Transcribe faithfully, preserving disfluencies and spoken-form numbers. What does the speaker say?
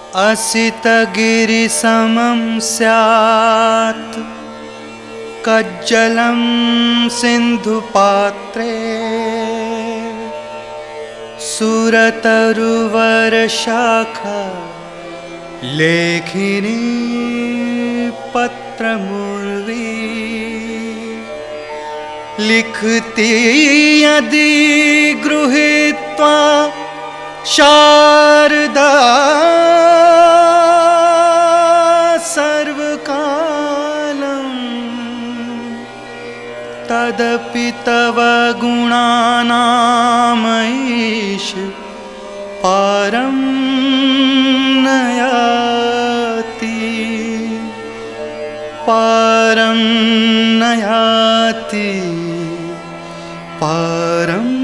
असितगिरिसमं स्यात् कज्जलं सिन्धुपात्रे सुरतरुवरशाखा लेखिनी पत्रमुर्वी लिखति यदि गृहीत्वा शारदा सर्वकालं तदपि तव गुणानामैष पारं न याति पारं न याति पारं